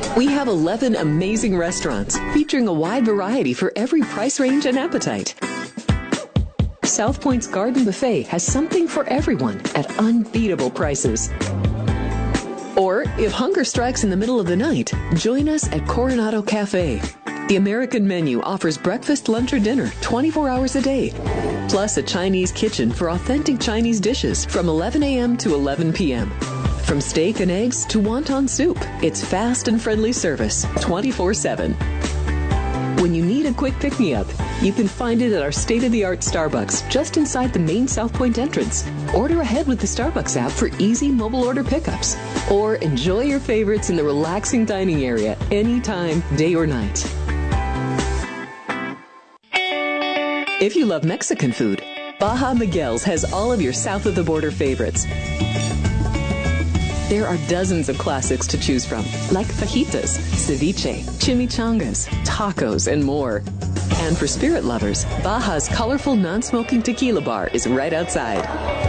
We have 11 amazing restaurants featuring a wide variety for every price range and appetite. South Point's Garden Buffet has something for everyone at unbeatable prices. Or, if hunger strikes in the middle of the night, join us at Coronado Cafe. The American menu offers breakfast, lunch, or dinner 24 hours a day, plus a Chinese kitchen for authentic Chinese dishes from 11 a.m. to 11 p.m. From steak and eggs to wonton soup, it's fast and friendly service 24/7. When you need a quick pick-me-up, you can find it at our state-of-the-art Starbucks just inside the main South Point entrance. Order ahead with the Starbucks app for easy mobile order pickups. Or enjoy your favorites in the relaxing dining area anytime, day or night. If you love Mexican food, Baja Miguel's has all of your south-of-the-border favorites. There are dozens of classics to choose from, like fajitas, ceviche, chimichangas, tacos, and more. And for spirit lovers, Baja's colorful non-smoking tequila bar is right outside.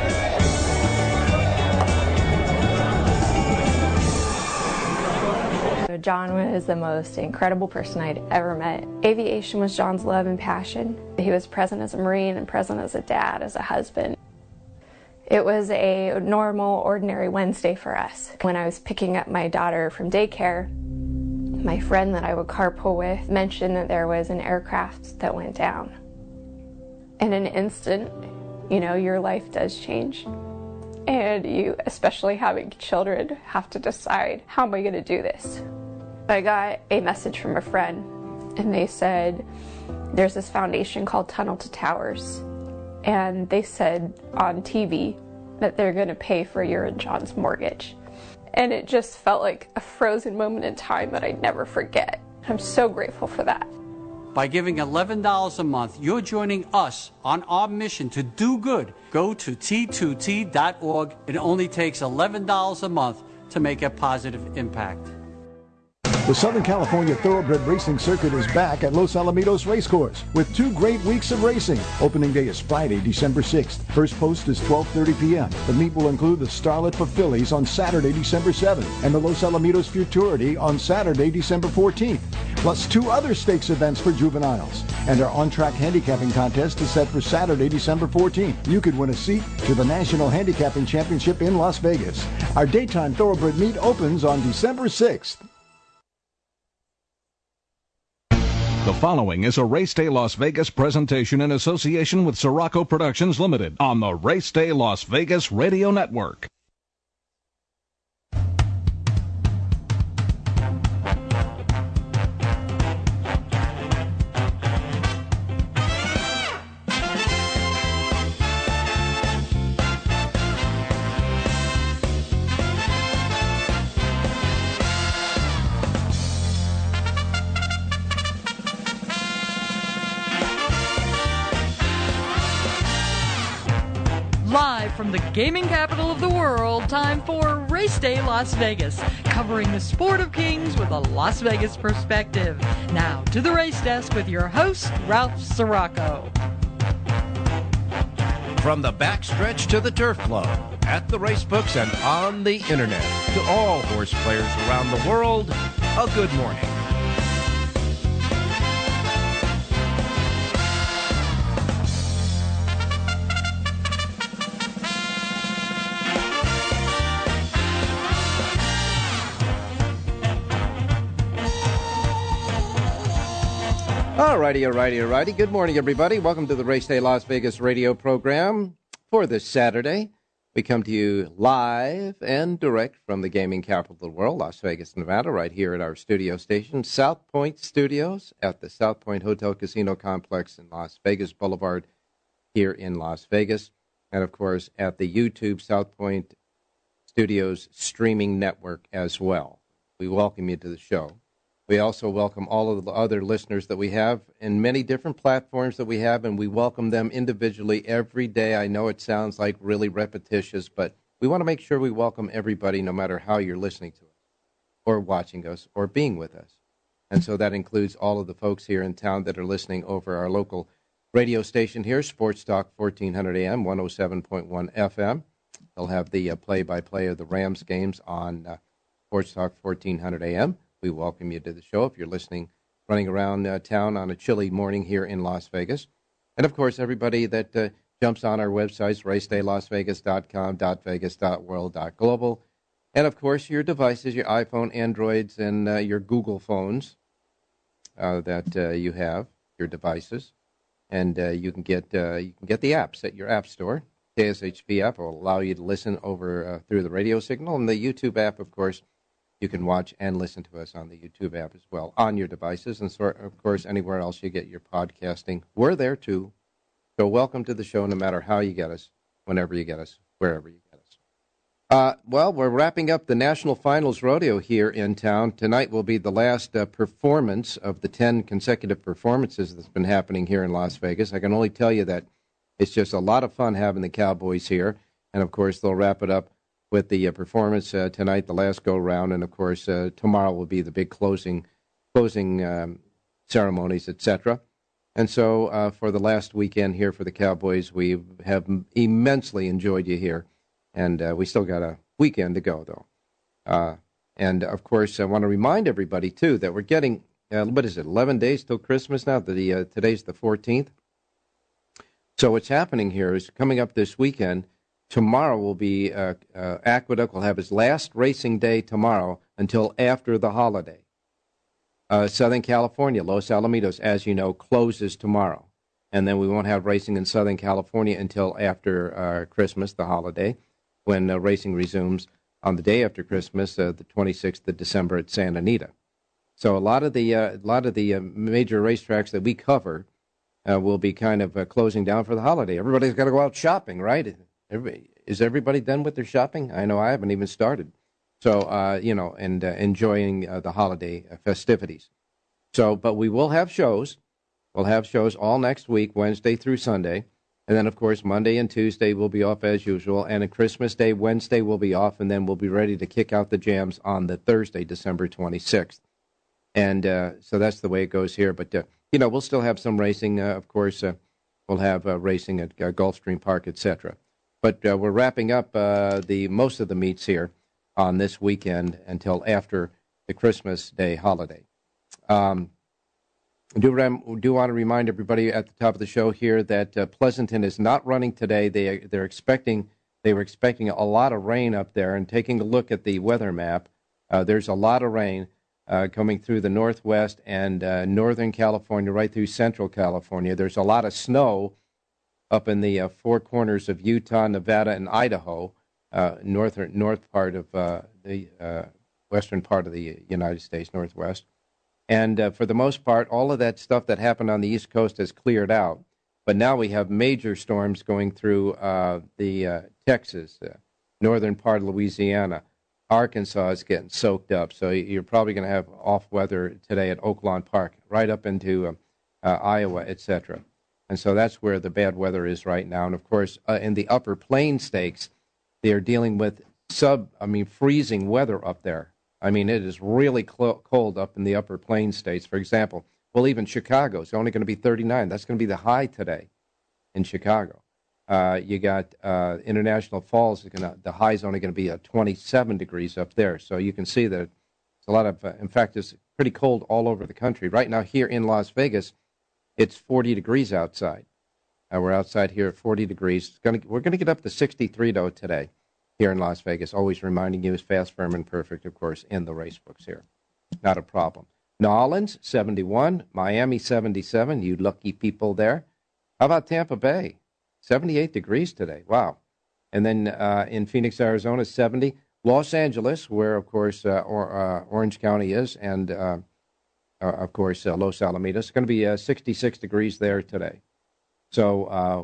John was the most incredible person I'd ever met. Aviation was John's love and passion. He was present as a Marine and present as a dad, as a husband. It was a normal, ordinary Wednesday for us. When I was picking up my daughter from daycare, my friend that I would carpool with mentioned that there was an aircraft that went down. In an instant, your life does change. And you, especially having children, have to decide, how am I going to do this? I got a message from a friend, and they said, there's this foundation called Tunnel to Towers. And they said on TV that they're going to pay for your and John's mortgage. And it just felt like a frozen moment in time that I'd never forget. I'm so grateful for that. By giving $11 a month, you're joining us on our mission to do good. Go to T2T.org. It only takes $11 a month to make a positive impact. The Southern California Thoroughbred Racing Circuit is back at Los Alamitos Racecourse with 2 great weeks of racing. Opening day is Friday, December 6th. First post is 12:30 p.m. The meet will include the Starlet for Fillies on Saturday, December 7th, and the Los Alamitos Futurity on Saturday, December 14th, plus 2 other stakes events for juveniles. And our on-track handicapping contest is set for Saturday, December 14th. You could win a seat to the National Handicapping Championship in Las Vegas. Our daytime Thoroughbred meet opens on December 6th. The following is a Race Day Las Vegas presentation in association with Sirocco Productions Limited on the Race Day Las Vegas Radio Network. Live from the gaming capital of the world, time for Race Day Las Vegas, covering the sport of kings with a Las Vegas perspective. Now to the race desk with your host, Ralph Sirocco. From the backstretch to the turf club, at the race books and on the internet, to all horse players around the world, a good morning. Alrighty. Good morning, everybody. Welcome to the Race Day Las Vegas radio program for this Saturday. We come to you live and direct from the gaming capital of the world, Las Vegas, Nevada, right here at our studio station, South Point Studios at the South Point Hotel Casino Complex in Las Vegas Boulevard here in Las Vegas. And, of course, at the YouTube South Point Studios streaming network as well. We welcome you to the show. We also welcome all of the other listeners that we have in many different platforms that we have, and we welcome them individually every day. I know it sounds like really repetitious, but we want to make sure we welcome everybody no matter how you're listening to us or watching us or being with us. And so that includes all of the folks here in town that are listening over our local radio station here, Sports Talk 1400 AM, 107.1 FM. They'll have the play-by-play of the Rams games on Sports Talk 1400 AM. we welcome you to the show if you're listening, running around town on a chilly morning here in Las Vegas. And, of course, everybody that jumps on our websites, racedaylasvegas.com, .vegas, .world, .global. And, of course, your devices, your iPhone, Androids, and your Google phones that you have, your devices. And you can get the apps at your app store. KSHP app will allow you to listen over through the radio signal. And the YouTube app, of course, you can watch and listen to us on the YouTube app as well on your devices. And, so, of course, anywhere else you get your podcasting. We're there, too. So welcome to the show no matter how you get us, whenever you get us, wherever you get us. Well, we're wrapping up the National Finals Rodeo here in town. Tonight will be the last performance of the 10 consecutive performances that's been happening here in Las Vegas. I can only tell you that it's just a lot of fun having the Cowboys here. And, of course, they'll wrap it up with the performance tonight, the last go-round. And, of course, tomorrow will be the big closing ceremonies, etc. And so for the last weekend here for the Cowboys, we have immensely enjoyed you here. And we still got a weekend to go, though. And, of course, I want to remind everybody, too, that we're getting, 11 days till Christmas now? Today's the 14th. So what's happening here is coming up this weekend, tomorrow will be, Aqueduct will have its last racing day tomorrow until after the holiday. Southern California, Los Alamitos, as you know, closes tomorrow. And then we won't have racing in Southern California until after Christmas, the holiday, when racing resumes on the day after Christmas, the 26th of December at Santa Anita. So a lot of the major racetracks that we cover will be kind of closing down for the holiday. Everybody's got to go out shopping, right? Is everybody done with their shopping? I know I haven't even started. So, and enjoying the holiday festivities. So, but we will have shows. We'll have shows all next week, Wednesday through Sunday. And then, of course, Monday and Tuesday will be off as usual. And on Christmas Day, Wednesday will be off. And then we'll be ready to kick out the jams on the Thursday, December 26th. And so that's the way it goes here. But, we'll still have some racing. Of course, we'll have racing at Gulfstream Park, etc. But we're wrapping up most of the meets here on this weekend until after the Christmas Day holiday. Do want to remind everybody at the top of the show here that Pleasanton is not running today. They were expecting a lot of rain up there, and taking a look at the weather map, there's a lot of rain coming through the northwest and northern California, right through central California. There's a lot of snow up in the four corners of Utah, Nevada, and Idaho, north part of the western part of the United States, northwest. And for the most part, all of that stuff that happened on the East Coast has cleared out. But now we have major storms going through the Texas, northern part of Louisiana. Arkansas is getting soaked up. So you're probably going to have off weather today at Oaklawn Park, right up into Iowa, etc. And so that's where the bad weather is right now. And, of course, in the upper plain states, they are dealing with freezing weather up there. I mean, it is really cold up in the upper plain states. For example, even Chicago is only going to be 39. That's going to be the high today in Chicago. You got International Falls. The high is only going to be 27 degrees up there. So you can see that it's a lot of, in fact, it's pretty cold all over the country. Right now here in Las Vegas, it's 40 degrees outside. We're outside here at 40 degrees. We're going to get up to 63, though, today here in Las Vegas. Always reminding you, is fast, firm, and perfect, of course, in the race books here. Not a problem. New Orleans, 71. Miami, 77. You lucky people there. How about Tampa Bay? 78 degrees today. Wow. And then in Phoenix, Arizona, 70. Los Angeles, where, of course, Orange County is, and, of course, Los Alamitos. It's going to be 66 degrees there today. So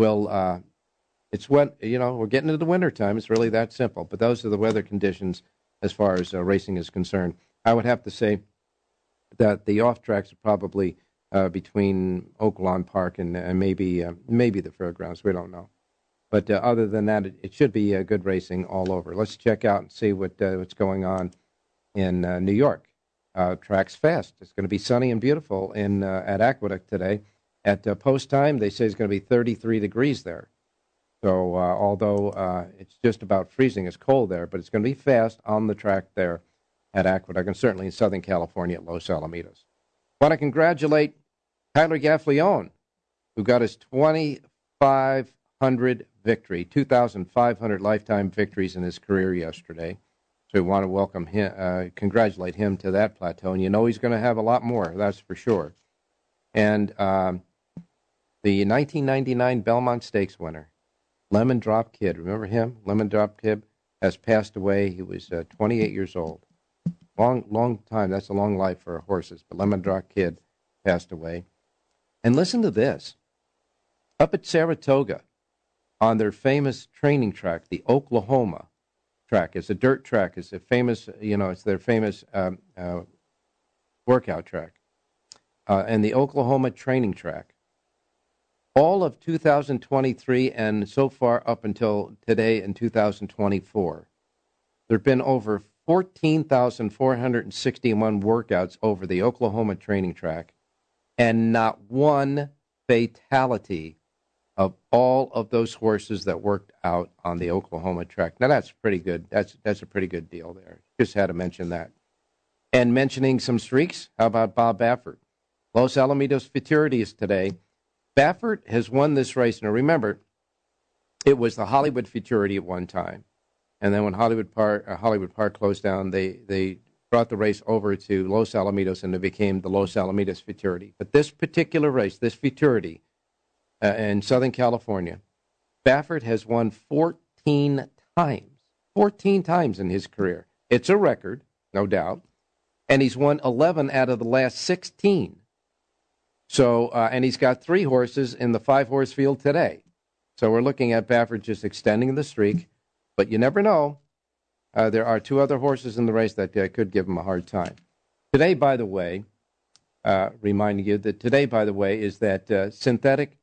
it's wet. We're getting into the winter time. It's really that simple. But those are the weather conditions as far as racing is concerned. I would have to say that the off tracks are probably between Oaklawn Park and maybe the fairgrounds. We don't know. But other than that, it should be good racing all over. Let's check out and see what's going on in New York. Track's fast. It's going to be sunny and beautiful at Aqueduct today. At post time, they say it's going to be 33 degrees there. So although it's just about freezing, it's cold there, but it's going to be fast on the track there at Aqueduct, and certainly in Southern California at Los Alamitos. Want to congratulate Tyler Gaffleone, who got his 2,500 victory, 2,500 lifetime victories in his career yesterday. So we want to welcome him, congratulate him to that plateau. And you know he's going to have a lot more, that's for sure. And the 1999 Belmont Stakes winner, Lemon Drop Kid, remember him? Lemon Drop Kid has passed away. He was 28 years old. Long time. That's a long life for horses. But Lemon Drop Kid passed away. And listen to this. Up at Saratoga, on their famous training track, the Oklahoma track. It's a dirt track. It's a famous, it's their famous workout track. And the Oklahoma training track. All of 2023 and so far up until today in 2024, there have been over 14,461 workouts over the Oklahoma training track, and not one fatality of all of those horses that worked out on the Oklahoma track. Now, that's pretty good. That's a pretty good deal there. Just had to mention that. And mentioning some streaks, how about Bob Baffert? Los Alamitos Futurities today. Baffert has won this race. Now, remember, it was the Hollywood Futurity at one time. And then when Hollywood Park closed down, they brought the race over to Los Alamitos, and it became the Los Alamitos Futurity. But this particular race, this Futurity in Southern California, Baffert has won 14 times. 14 times in his career. It's a record, no doubt. And he's won 11 out of the last 16. So, and he's got 3 horses in the 5-horse field today. So we're looking at Baffert just extending the streak. But you never know. There are 2 other horses in the race that could give him a hard time. Today, by the way, reminding you that today, by the way, is that synthetic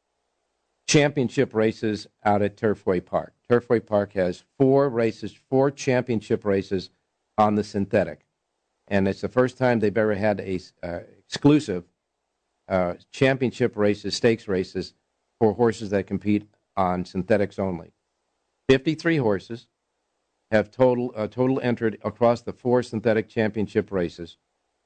championship races out at Turfway Park. Turfway Park has 4 races, 4 championship races on the synthetic. And it's the first time they've ever had a exclusive championship races, stakes races, for horses that compete on synthetics only. 53 horses have total entered across the 4 synthetic championship races.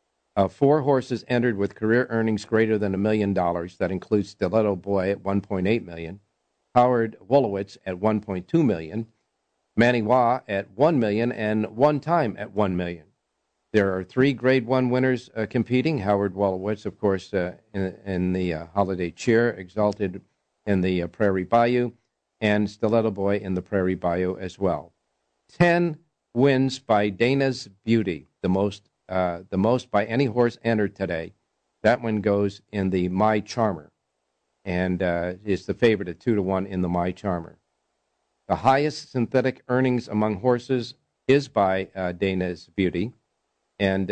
4 horses entered with career earnings greater than $1 million. That includes Stiletto Boy at $1.8 million, Howard Wolowitz at $1.2 million, Manny Wah at $1 million, and One Time at $1 million. There are 3 Grade 1 winners competing. Howard Wolowitz, of course, in the Holiday Cheer, Exalted in the Prairie Bayou, and Stiletto Boy in the Prairie Bayou as well. 10 wins by Dana's Beauty, the most by any horse entered today. That one goes in the My Charmer, and is the favorite at 2-1 in the My Charmer. The highest synthetic earnings among horses is by Dana's Beauty. And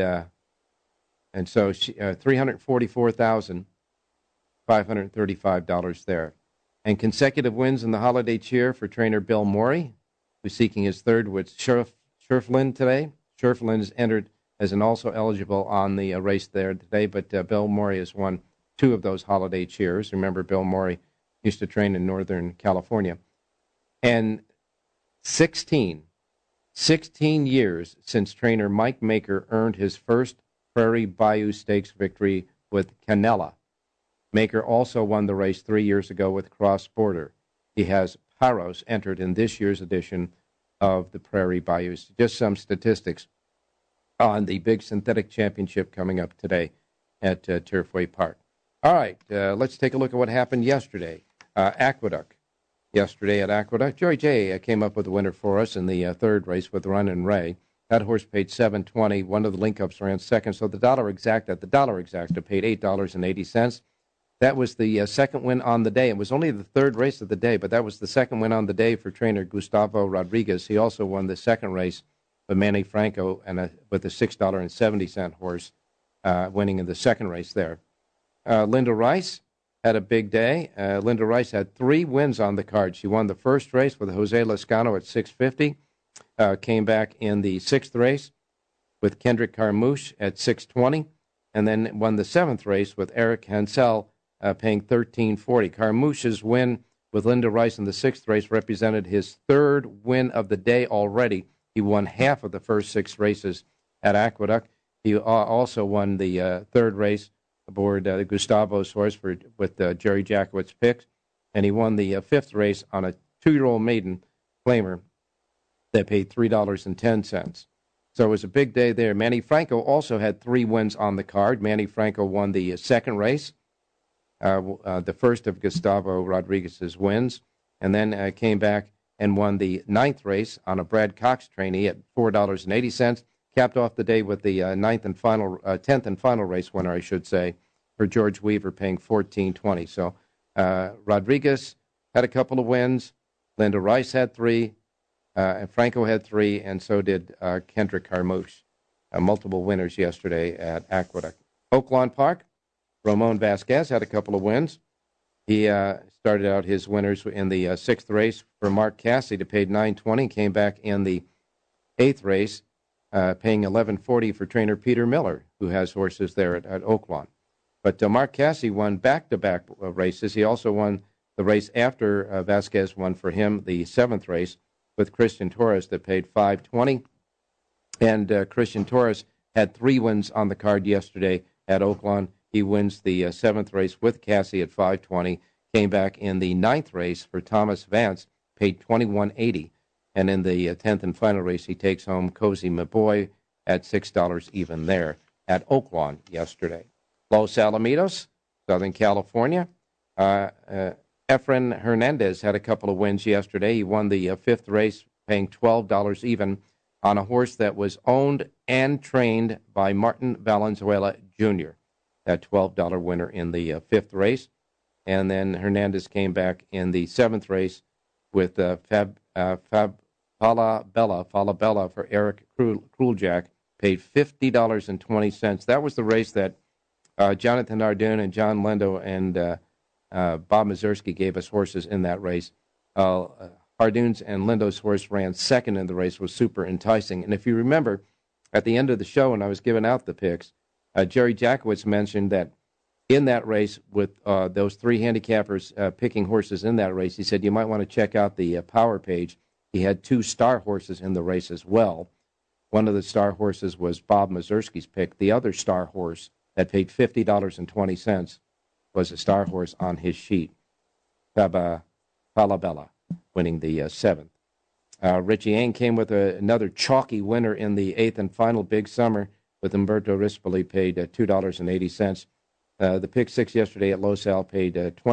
so $344,535 there. And consecutive wins in the Holiday Cheer for trainer Bill Morey, who's seeking his 3rd with Scherflin today. Scherflin is entered as an also eligible on the race there today, but Bill Morey has won 2 of those Holiday Cheers. Remember, Bill Morey used to train in Northern California. And 16 years since trainer Mike Maker earned his first Prairie Bayou Stakes victory with Canella. Maker also won the race 3 years ago with Cross Border. He has Paros entered in this year's edition of the Prairie Bayous. Just some statistics on the big synthetic championship coming up today at Turfway Park. All right, let's take a look at what happened yesterday. Aqueduct. Yesterday at Aqueduct, Joey J came up with a winner for us in the 3rd race with Run and Ray. That horse paid $7.20. One of the link-ups ran 2nd, so the dollar exacta paid $8.80. That was the 2nd win on the day. It was only the 3rd race of the day, but that was the 2nd win on the day for trainer Gustavo Rodriguez. He also won the 2nd race with Manny Franco and with a $6.70 horse, winning in the 2nd race there. Linda Rice had a big day. Linda Rice had 3 wins on the card. She won the 1st race with Jose Lascano at $6.50. Came back in the 6th race with Kendrick Carmouche at $6.20, and then won the 7th race with Eric Hansel paying $13.40. Carmouche's win with Linda Rice in the 6th race represented his 3rd win of the day already. He won half of the first 6 races at Aqueduct. He also won the third race aboard Gustavo's horse with Jerry Jackowitz picks, and he won the fifth race on a 2-year-old maiden Flamer that paid $3.10. So it was a big day there. Manny Franco also had 3 wins on the card. Manny Franco won the second race, the first of Gustavo Rodriguez's wins, and then came back and won the 9th race on a Brad Cox trainee at $4.80. Capped off the day with the 10th and final race winner, I should say, for George Weaver, paying $14.20. So Rodriguez had a couple of wins. Linda Rice had 3. And Franco had 3, and so did Kendrick Carmouche. Multiple winners yesterday at Aqueduct. Oaklawn Park, Ramon Vasquez had a couple of wins. He started out his winners in the 6th race for Mark Cassidy, paid $9.20, came back in the 8th race, paying $11.40 for trainer Peter Miller, who has horses there at Oaklawn. But Mark Cassidy won back-to-back races. He also won the race after Vasquez won for him, the 7th race, with Christian Torres that paid $5.20. And Christian Torres had 3 wins on the card yesterday at Oaklawn. He wins the 7th race with Cassie at $5.20. Came back in the 9th race for Thomas Vance, paid $21.80. And in the 10th and final race, he takes home Cozy Maboy at $6 even there at Oaklawn yesterday. Los Alamitos, Southern California. Efren Hernandez had a couple of wins yesterday. He won the 5th race, paying $12 even on a horse that was owned and trained by Martin Valenzuela Jr., that $12 winner in the 5th race. And then Hernandez came back in the 7th race with Falabella for Eric Kruljack, paid $50.20. That was the race that Jonathan Ardoon and John Lendo and Bob Mazursky gave us horses in that race. Ardoon's and Lendo's horse ran second in the race, was super enticing. And if you remember, at the end of the show when I was giving out the picks, Jerry Jackowitz mentioned that in that race with those 3 handicappers picking horses in that race, he said you might want to check out the power page. He had 2 star horses in the race as well. One of the star horses was Bob Mazursky's pick. The other star horse that paid $50.20 was a star horse on his sheet, Falabella, winning the 7th. Richie Ain came with another chalky winner in the 8th and final Big Summer with Umberto Rispoli, paid $2.80. The pick 6 yesterday at Los Al paid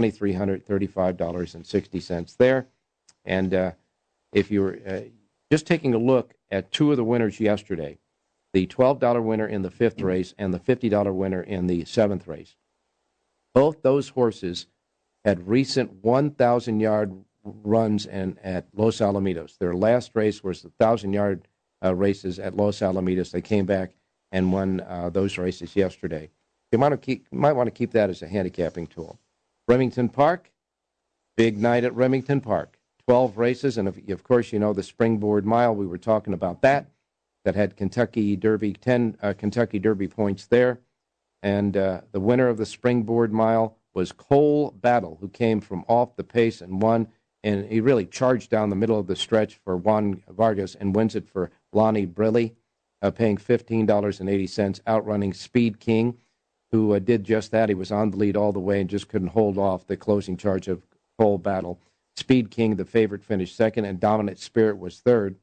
$2,335.60 there. And if you were just taking a look at 2 of the winners yesterday, the $12 winner in the 5th race and the $50 winner in the 7th race, both those horses had recent 1,000-yard runs at Los Alamitos. Their last race was the 1,000-yard races at Los Alamitos. They came back and won those races yesterday. You might want to keep that as a handicapping tool. Remington Park, big night at Remington Park. 12 races, and of course, you know the Springboard Mile. We were talking about that had Kentucky Derby, 10 Kentucky Derby points there. And the winner of the Springboard Mile was Cole Battle, who came from off the pace and won. And he really charged down the middle of the stretch for Juan Vargas and wins it for Lonnie Briley, paying $15.80, outrunning Speed King, who did just that. He was on the lead all the way and just couldn't hold off the closing charge of Cole Battle. Speed King, the favorite, finished second, and Dominant Spirit was third.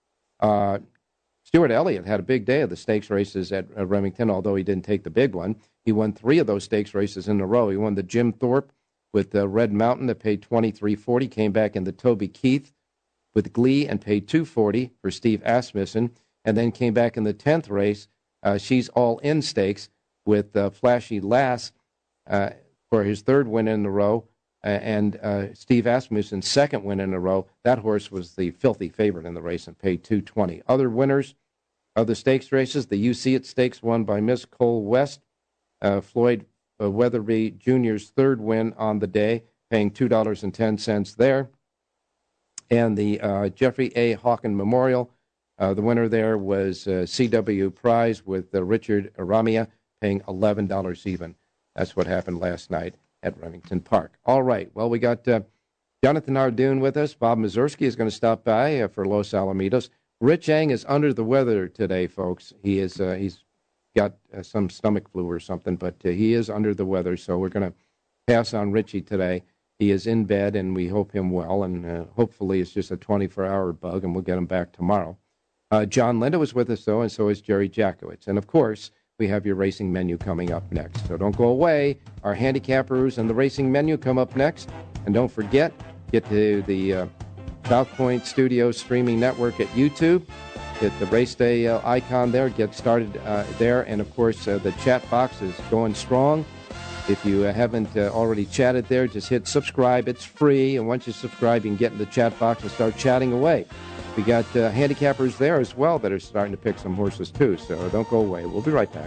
Stuart Elliott had a big day of the stakes races at Remington, although he didn't take the big one. He won 3 of those stakes races in a row. He won the Jim Thorpe with Red Mountain that paid $23.40, came back in the Toby Keith with Glee and paid $2.40 for Steve Asmussen, and then came back in the 10th race, She's All In Stakes, with Flashy Lass for his 3rd win in a row, and Steve Asmussen's 2nd win in a row. That horse was the filthy favorite in the race and paid $2.20. Other winners of the stakes races, the You See It Stakes won by Miss Cole West, Floyd Weatherby Jr.'s 3rd win on the day, paying $2.10 there. And the Jeffrey A. Hawken Memorial, the winner there was C.W. Prize with Richard Ramia, paying $11 even. That's what happened last night at Remington Park. All right, well, we got Jonathan Ardoon with us. Bob Mazursky is going to stop by for Los Alamitos. Rich Eng is under the weather today, folks. He's got some stomach flu or something, but he is under the weather, so we're going to pass on Richie today. He is in bed, and we hope him well, and hopefully it's just a 24-hour bug, and we'll get him back tomorrow. John Linda was with us, though, and so is Jerry Jackowitz. And, of course, we have your racing menu coming up next. So don't go away. Our handicappers and the racing menu come up next. And don't forget, get to the South Point Studios streaming network at YouTube. Hit the Race Day icon there. Get started there. And, of course, the chat box is going strong. If you haven't already chatted there, just hit subscribe. It's free. And once you subscribe, you can get in the chat box and start chatting away. We got handicappers there as well that are starting to pick some horses, too. So don't go away. We'll be right back.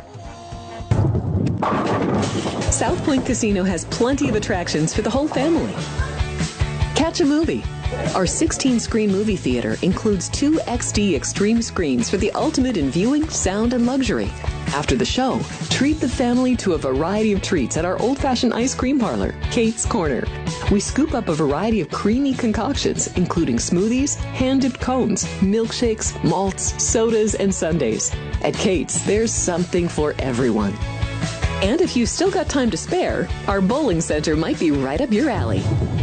South Point Casino has plenty of attractions for the whole family. Catch a movie. Our 16-screen movie theater includes 2 XD Extreme screens for the ultimate in viewing, sound, and luxury. After the show, treat the family to a variety of treats at our old-fashioned ice cream parlor, Kate's Corner. We scoop up a variety of creamy concoctions, including smoothies, hand-dipped cones, milkshakes, malts, sodas, and sundaes. At Kate's, there's something for everyone. And if you've still got time to spare, our bowling center might be right up your alley.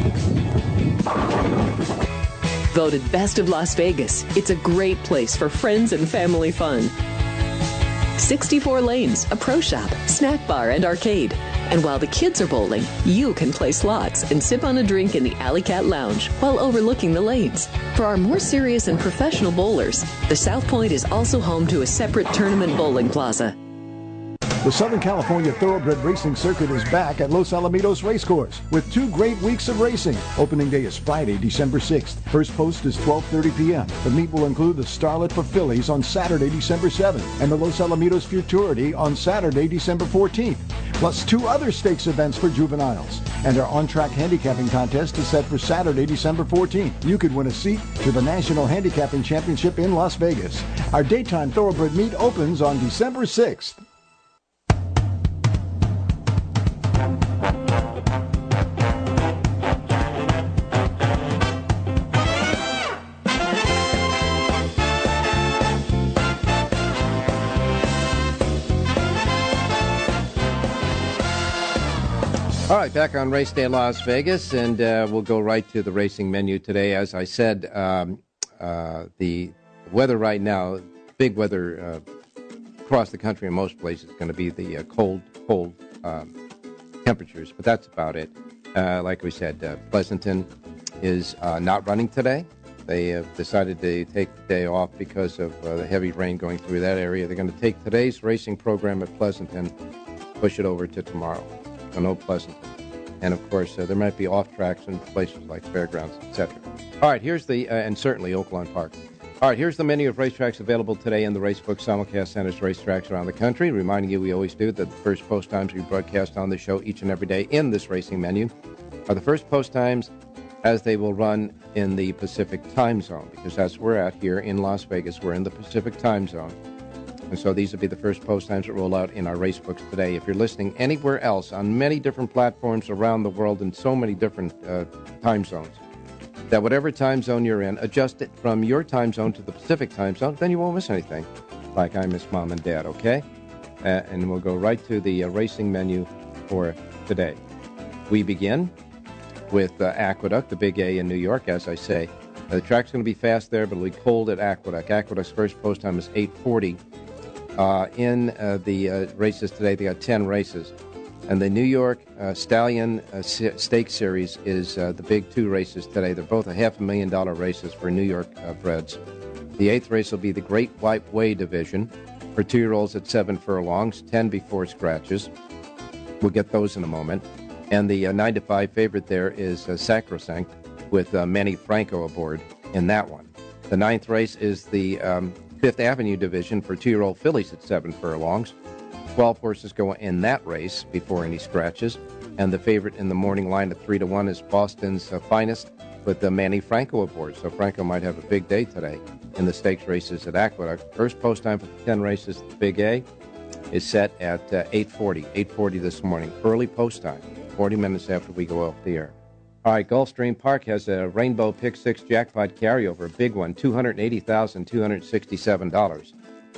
Voted Best of Las Vegas, it's a great place for friends and family fun. 64 lanes, a pro shop, snack bar, and arcade. And while the kids are bowling, you can play slots and sip on a drink in the Alley Cat Lounge while overlooking the lanes. For our more serious and professional bowlers, the South Point is also home to a separate tournament bowling plaza. The Southern California Thoroughbred Racing Circuit is back at Los Alamitos Racecourse with 2 great weeks of racing. Opening day is Friday, December 6th. First post is 12:30 p.m. The meet will include the Starlet for Fillies on Saturday, December 7th, and the Los Alamitos Futurity on Saturday, December 14th, plus 2 other stakes events for juveniles. And our on-track handicapping contest is set for Saturday, December 14th. You could win a seat to the National Handicapping Championship in Las Vegas. Our daytime Thoroughbred meet opens on December 6th. All right, back on Race Day Las Vegas, and we'll go right to the racing menu today. As I said, the weather right now, big weather across the country in most places, is going to be the cold temperatures, but that's about it. Like we said, Pleasanton is not running today. They have decided to take the day off because of the heavy rain going through that area. They're going to take today's racing program at Pleasanton, push it over to tomorrow. So no Pleasanton. And, of course, there might be off-tracks in places like fairgrounds, etc. All right, here's the, and certainly Oaklawn Park. All right, here's the menu of racetracks available today in the Racebook Simulcast Center's racetracks around the country. Reminding you, we always do, that the first post times we broadcast on the show each and every day in this racing menu are the first post times as they will run in the Pacific time zone, because that's where we're at here in Las Vegas. We're in the Pacific time zone. And so these will be the first post times that roll out in our race books today. If you're listening anywhere else on many different platforms around the world in so many different time zones, that whatever time zone you're in, adjust it from your time zone to the Pacific time zone, then you won't miss anything, like I miss Mom and Dad, okay? And we'll go right to the racing menu for today. We begin with Aqueduct, the Big A in New York, as I say. The track's going to be fast there, but it'll be cold at Aqueduct. Aqueduct's first post time is 8:40. In the races today, they got 10 races. And the New York Stallion Stake Series is the big 2 races today. They're both $500,000 races for New York breds. The 8th race will be the Great White Way Division for 2-year-olds at 7 furlongs, 10 before scratches. We'll get those in a moment. And the 9-5 favorite there is Sacrosanct with Manny Franco aboard in that one. The 9th race is the Fifth Avenue Division for 2-year-old fillies at 7 furlongs. 12 horses go in that race before any scratches. And the favorite in the morning line at 3-1 is Boston's Finest with Manny Franco aboard. So Franco might have a big day today in the stakes races at Aqueduct. First post time for the 10 races at the Big A is set at 8:40 this morning. Early post time, 40 minutes after we go off the air. All right, Gulfstream Park has a Rainbow Pick 6 jackpot carryover, a big one, $280,267.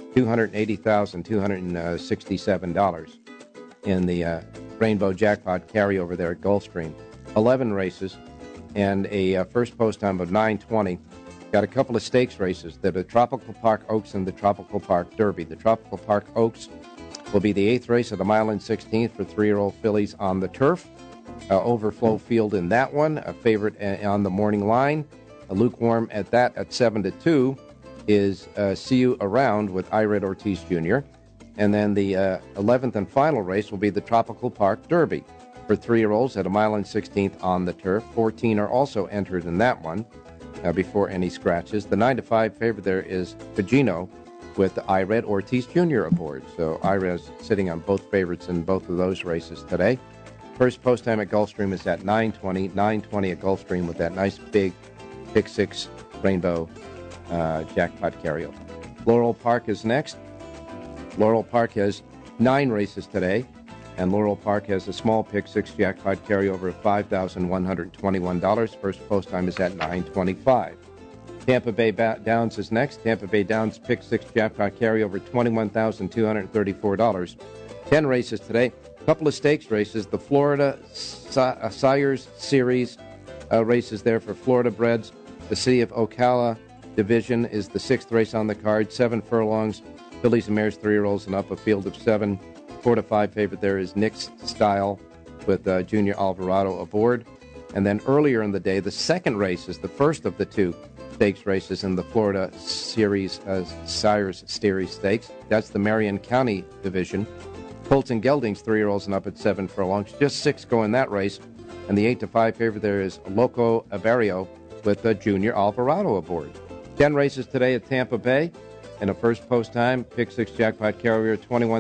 $280,267 in the Rainbow Jackpot carryover there at Gulfstream. 11 races and a first post time of 9:20. Got a couple of stakes races. They're the Tropical Park Oaks and the Tropical Park Derby. The Tropical Park Oaks will be the 8th race of the mile and 16th for 3-year-old fillies on the turf. Overflow Field in that one, a favorite on the morning line. A lukewarm at that at 7-2 is See You Around with Ired Ortiz Jr. And then the 11th and final race will be the Tropical Park Derby for 3-year-olds at a mile and 16th on the turf. 14 are also entered in that one before any scratches. The 9-5 favorite there is Pagino with Ired Ortiz Jr. aboard. So Ired's sitting on both favorites in both of those races today. First post time at Gulfstream is at 9:20. 9:20 at Gulfstream with that nice big Pick 6 Rainbow jackpot carryover. Laurel Park is next. Laurel Park has 9 races today, and Laurel Park has a small Pick 6 jackpot carryover of $5,121. First post time is at 9:25. Tampa Bay Downs is next. Tampa Bay Downs Pick 6 jackpot carryover, $21,234. 10 races today. A couple of stakes races. The Florida Sires Series races there for Florida breds. The City of Ocala Division is the 6th race on the card. 7 furlongs. Fillies and mares, 3-year-olds and up. A field of 7. 4-5 favorite there is Nick's Style with Junior Alvarado aboard. And then earlier in the day, the second race is the first of the 2 stakes races in the Florida Series Sires Series Stakes. That's the Marion County Division. Colts and Geldings, 3-year-olds and up at 7 furlongs. Just 6 go in that race. And the 8-5 favorite there is Loco Abarrio with Junior Alvarado aboard. 10 races today at Tampa Bay. And a first post time, Pick 6 jackpot carryover,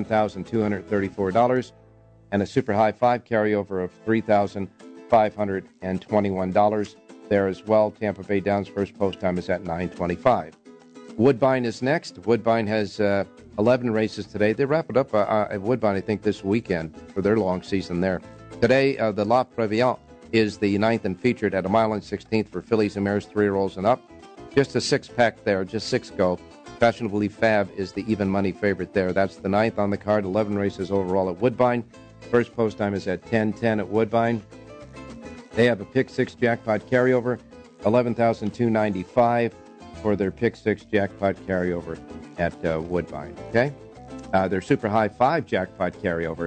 $21,234. And a super high 5 carryover of $3,521 there as well. Tampa Bay Downs first post time is at 9:25. Woodbine is next. Woodbine has 11 races today. They wrap it up at Woodbine, I think, this weekend for their long season there. Today, the La Previant is the 9th and featured at a mile and 16th for fillies and mares, 3-year-olds and up. Just a 6-pack there, just 6 go. Fashionably Fab is the even money favorite there. That's the 9th on the card, 11 races overall at Woodbine. First post time is at 10:10 at Woodbine. They have a Pick 6 jackpot carryover, $11,295 for their Pick 6 jackpot carryover at Woodbine. Okay, their super high 5 jackpot carryover,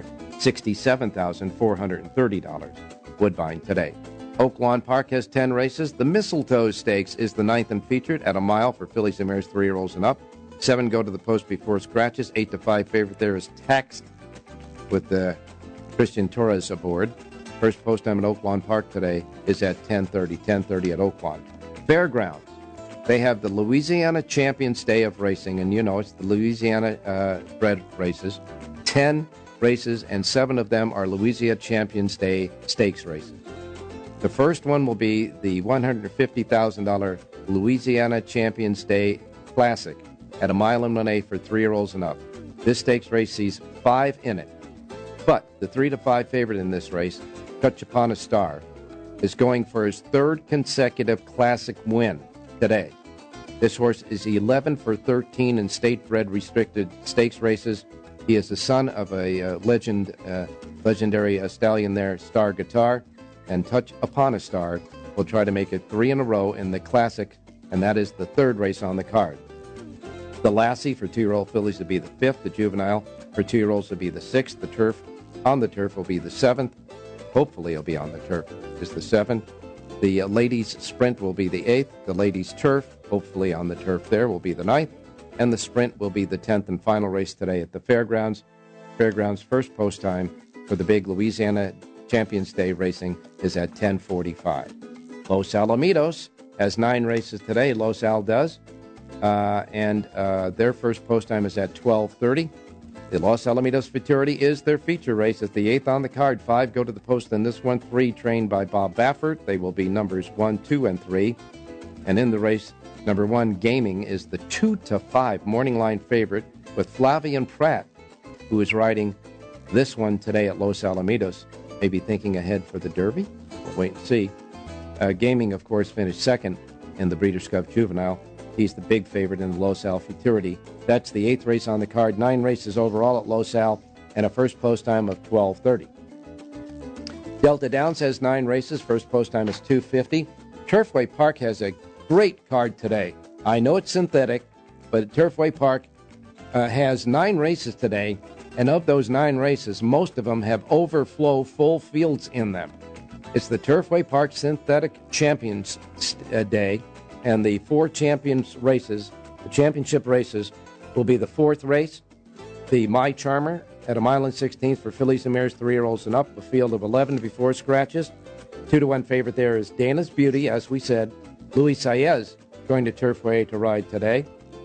$67,430. Woodbine today. Oak Lawn Park has 10 races. The Mistletoe Stakes is the 9th and featured at a mile for fillies and mares, 3-year-olds and up. 7 go to the post before scratches. 8-5 favorite there is Taxed with Christian Torres aboard. First post time at Oak Lawn Park today is at 10:30. 10:30 at Oak Lawn. Fairgrounds. They have the Louisiana Champions Day of Racing, and you know it's the Louisiana bred races. 10 races, and 7 of them are Louisiana Champions Day stakes races. The first one will be the $150,000 Louisiana Champions Day Classic at a mile and 1/8 for 3-year-olds and up. This stakes race sees 5 in it. But the 3-5 favorite in this race, Touch Upon a Star, is going for his 3rd consecutive Classic win today. This horse is 11 for 13 in state-bred restricted stakes races. He is the son of a legendary stallion there, Star Guitar, and Touch Upon a Star will try to make it 3 in a row in the Classic, and that is the 3rd race on the card. The Lassie for 2-year-old fillies will be the 5th. The Juvenile for 2-year-olds will be the 6th. The Turf on the turf will be the 7th. Hopefully it'll be on the turf, is the 7th. The Ladies Sprint will be the 8th. The Ladies Turf, hopefully on the turf there, will be the 9th. And the Sprint will be the 10th and final race today at the Fairgrounds. Fairgrounds first post time for the big Louisiana Champions Day racing is at 10:45. Los Alamitos has 9 races today. Los Al does. And their first post time is at 12:30. The Los Alamitos Futurity is their feature race. It's the 8th on the card. 5 go to the post in this one. 3 trained by Bob Baffert. They will be numbers 1, 2, and 3. And in the race, number 1, Gaming, is the 2-5 morning line favorite with Flavian Pratt, who is riding this one today at Los Alamitos. Maybe thinking ahead for the Derby. We'll wait and see. Gaming, of course, finished second in the Breeders' Cup Juvenile. He's the big favorite in the Los Al Futurity. That's the 8th race on the card. 9 races overall at Los Al and a first post time of 12:30. Delta Downs has 9 races. First post time is 2:50. Turfway Park has a great card today. I know it's synthetic, but Turfway Park has 9 races today, and of those 9 races, most of them have overflow full fields in them. It's the Turfway Park Synthetic Champions Day, and the 4 champions races, the championship races, will be the 4th race, the My Charmer at 1.16 for fillies and mares, 3-year-olds and up, a field of 11 before scratches. 2-1 favorite there is Dana's Beauty, as we said. Luis Saez going to Turfway to ride today.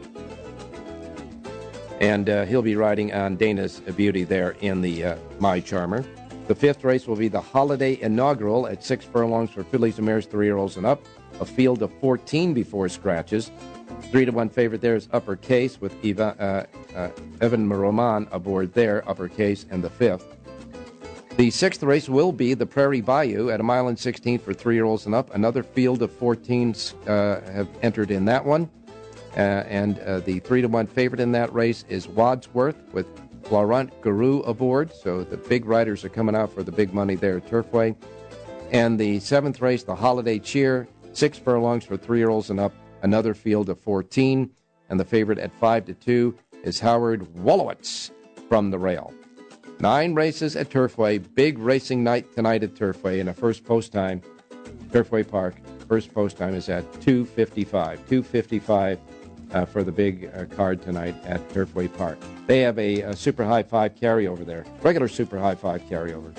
And he'll be riding on Dana's Beauty there in the My Charmer. The 5th race will be the Holiday Inaugural at 6 furlongs for fillies and mares, 3-year-olds and up, a field of 14 before scratches. 3-1 favorite there is Upper Case with Evan Roman aboard there, Upper Case, and the 5th. The 6th race will be the Prairie Bayou at 1.16 for 3-year-olds and up. Another field of 14s have entered in that one. And the 3-1 favorite in that race is Wadsworth with Florent Garou aboard. So the big riders are coming out for the big money there at Turfway. And the 7th race, the Holiday Cheer, 6 furlongs for 3-year-olds and up. Another field of 14. And the favorite at 5-2 is Howard Wolowitz from the rail. 9 races at Turfway. Big racing night tonight at Turfway. And a first post time, Turfway Park, first post time is at 2:55. 2:55 for the big card tonight at Turfway Park. They have a Super High 5 carryover there. Regular Super High 5 carryover.